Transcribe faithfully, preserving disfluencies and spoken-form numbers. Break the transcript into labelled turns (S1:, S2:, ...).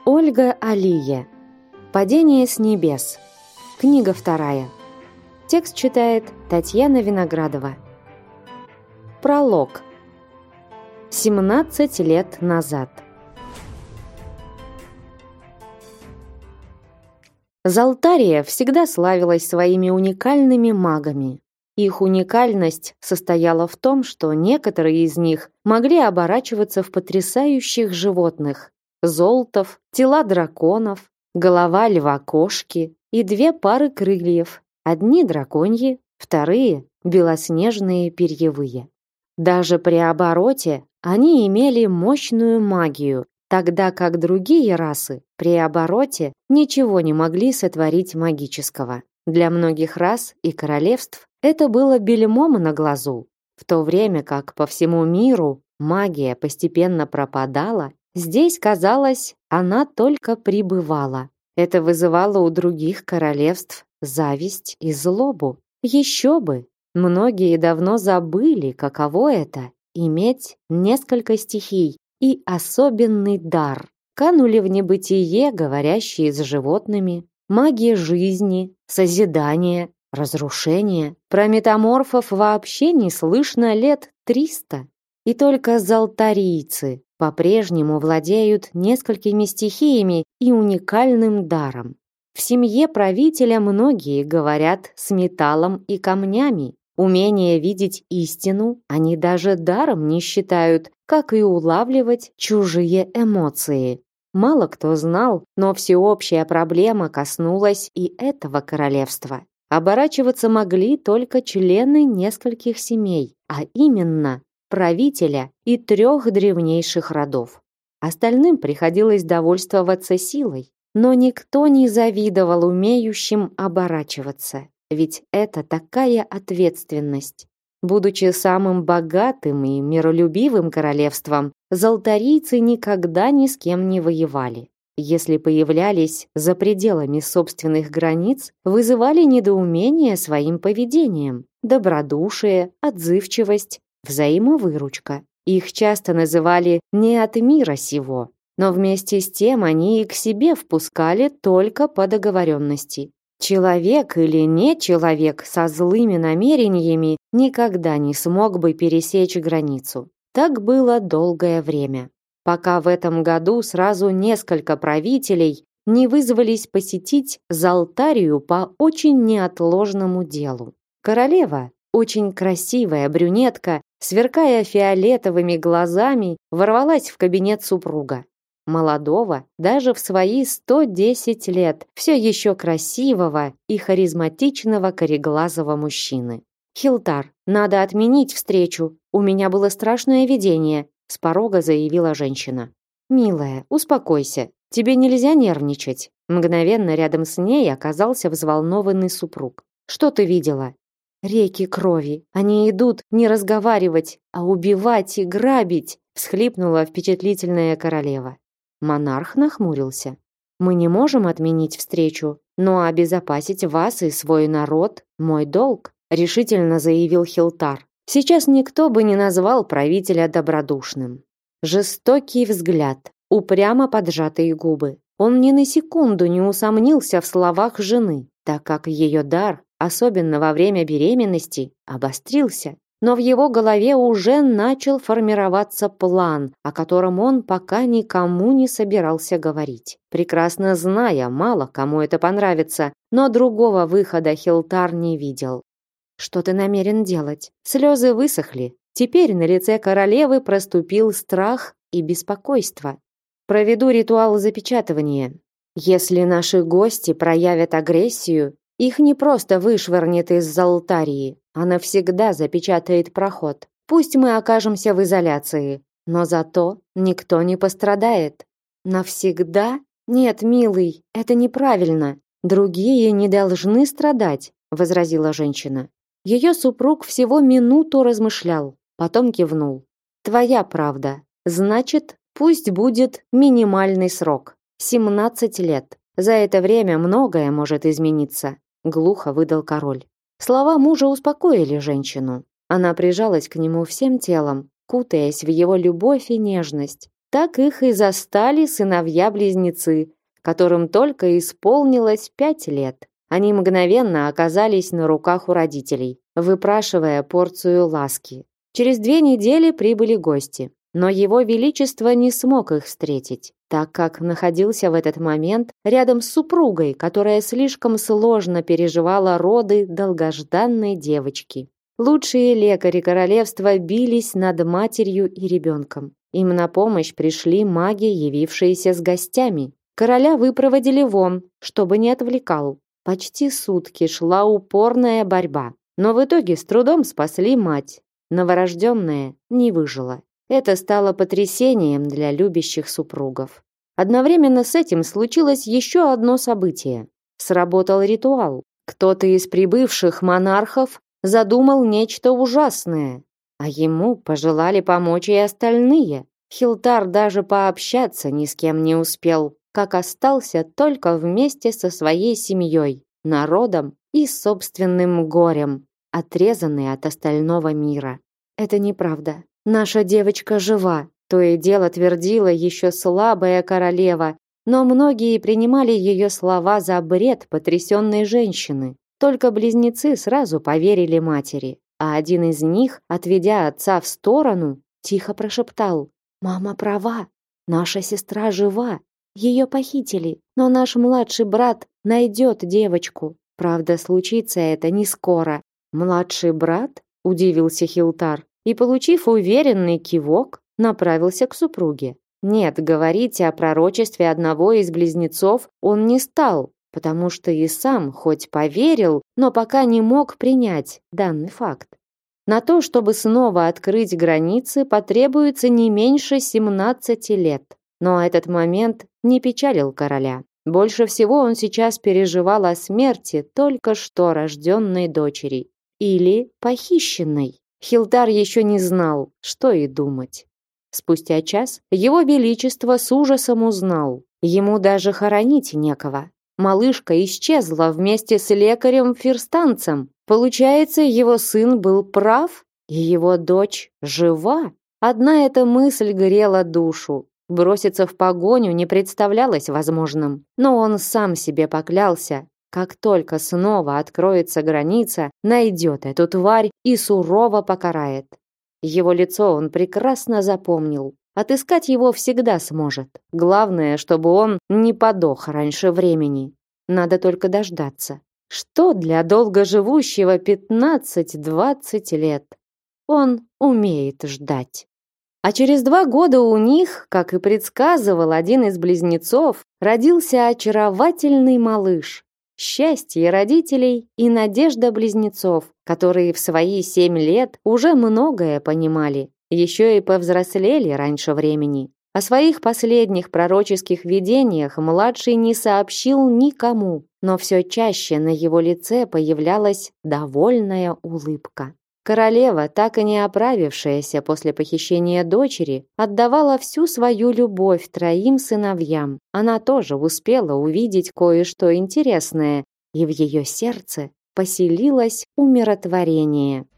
S1: Ольга Алие. Падение с небес. Книга вторая. Текст читает Татьяна Виноградова. Пролог. семнадцать лет назад. Залтария всегда славилась своими уникальными магами. Их уникальность состояла в том, что некоторые из них могли оборачиваться в потрясающих животных: золотов, тела драконов, голова льва-кошки и две пары крыльев, одни драконьи, вторые белоснежные перьевые. Даже при обороте они имели мощную магию, тогда как другие расы при обороте ничего не могли сотворить магического. Для многих рас и королевств это было бельмом на глазу, в то время как по всему миру магия постепенно пропадала. Здесь, казалось, она только пребывала. Это вызывало у других королевств зависть и злобу. Еще бы! Многие давно забыли, каково это — иметь несколько стихий и особенный дар. Канули в небытие говорящие с животными, магия жизни, созидания, разрушения. Про метаморфов вообще не слышно лет триста. И только залтарийцы по-прежнему владеют несколькими стихиями и уникальным даром. В семье правителя многие говорят с металлом и камнями. Умение видеть истину они даже даром не считают, как и улавливать чужие эмоции. Мало кто знал, но всеобщая проблема коснулась и этого королевства. Оборачиваться могли только члены нескольких семей, а именно правителя и трех древнейших родов. Остальным приходилось довольствоваться силой, но никто не завидовал умеющим оборачиваться, ведь это такая ответственность. Будучи самым богатым и миролюбивым королевством, залтарийцы никогда ни с кем не воевали. Если появлялись за пределами собственных границ, вызывали недоумение своим поведением, добродушие, отзывчивость, взаимовыручка. Их часто называли «не от мира сего», но вместе с тем они и к себе впускали только по договоренности. Человек или не человек со злыми намерениями никогда не смог бы пересечь границу. Так было долгое время, пока в этом году сразу несколько правителей не вызвались посетить Залтарию по очень неотложному делу. Королева, очень красивая брюнетка, сверкая фиолетовыми глазами, ворвалась в кабинет супруга. Молодого, даже в свои сто десять лет, все еще красивого и харизматичного кореглазого мужчины. «Хилтар, надо отменить встречу. У меня было страшное видение», — с порога заявила женщина. «Милая, успокойся. Тебе нельзя нервничать». Мгновенно рядом с ней оказался взволнованный супруг. «Что ты видела?» «Реки крови. Они идут не разговаривать, а убивать и грабить», — всхлипнула впечатлительная королева. Монарх нахмурился. «Мы не можем отменить встречу, но обезопасить вас и свой народ – мой долг», – решительно заявил Хилтар. Сейчас никто бы не назвал правителя добродушным. Жестокий взгляд, упрямо поджатые губы. Он ни на секунду не усомнился в словах жены, так как ее дар, особенно во время беременности, обострился. Но в его голове уже начал формироваться план, о котором он пока никому не собирался говорить. Прекрасно зная, мало кому это понравится, но другого выхода Хилтар не видел. «Что ты намерен делать?» Слезы высохли. Теперь на лице королевы проступил страх и беспокойство. «Проведу ритуал запечатывания. Если наши гости проявят агрессию, их не просто вышвырнет из Залтарии, а навсегда запечатает проход. Пусть мы окажемся в изоляции, но зато никто не пострадает». «Навсегда? Нет, милый, это неправильно. Другие не должны страдать», — возразила женщина. Ее супруг всего минуту размышлял, потом кивнул. «Твоя правда. Значит, пусть будет минимальный срок. семнадцать лет. За это время многое может измениться», — глухо выдал король. Слова мужа успокоили женщину. Она прижалась к нему всем телом, кутаясь в его любовь и нежность. так их и застали сыновья-близнецы, которым только исполнилось пять лет. Они мгновенно оказались на руках у родителей, выпрашивая порцию ласки. Через две недели прибыли гости, но его величество не смог их встретить, так как находился в этот момент рядом с супругой, которая слишком сложно переживала роды долгожданной девочки. Лучшие лекари королевства бились над матерью и ребенком. Им на помощь пришли маги, явившиеся с гостями. Короля выпроводили вон, чтобы не отвлекал. Почти сутки шла упорная борьба, но в итоге с трудом спасли мать. Новорожденная не выжила. Это стало потрясением для любящих супругов. Одновременно с этим случилось еще одно событие. Сработал ритуал. Кто-то из прибывших монархов задумал нечто ужасное, а ему пожелали помочь и остальные. Хилтар даже пообщаться ни с кем не успел, как остался только вместе со своей семьей, народом и собственным горем, отрезанный от остального мира. Это неправда. Наша девочка жива, то и дело твердила еще слабая королева, но многие принимали ее слова за бред потрясенной женщины. Только близнецы сразу поверили матери, а один из них, отведя отца в сторону, тихо прошептал: «Мама права, наша сестра жива. Ее похитили, но наш младший брат найдет девочку. Правда, случится это не скоро». «Младший брат?» – удивился Хилтар и, получив уверенный кивок, направился к супруге. Нет, говорить о пророчестве одного из близнецов он не стал, потому что и сам хоть поверил, но пока не мог принять данный факт. На то, чтобы снова открыть границы, потребуется не меньше семнадцати лет. Но этот момент не печалил короля. Больше всего он сейчас переживал о смерти только что рожденной дочери. Или похищенной. Хилтар еще не знал, что и думать. Спустя час его величество с ужасом узнал. Ему даже хоронить некого. Малышка исчезла вместе с лекарем-ферстанцем. Получается, его сын был прав, и его дочь жива. Одна эта мысль грела душу. Броситься в погоню не представлялось возможным. Но он сам себе поклялся, как только снова откроется граница, найдет эту тварь и сурово покарает. Его лицо он прекрасно запомнил. Отыскать его всегда сможет. Главное, чтобы он не подох раньше времени. Надо только дождаться. Что для долгоживущего пятнадцать-двадцать лет? Он умеет ждать. А через два года у них, как и предсказывал один из близнецов, родился очаровательный малыш. Счастье родителей и надежда близнецов, которые в свои семь лет уже многое понимали, еще и повзрослели раньше времени. О своих последних пророческих видениях младший не сообщил никому, но все чаще на его лице появлялась довольная улыбка. Королева, так и не оправившаяся после похищения дочери, отдавала всю свою любовь троим сыновьям. Она тоже успела увидеть кое-что интересное, и в ее сердце поселилось умиротворение.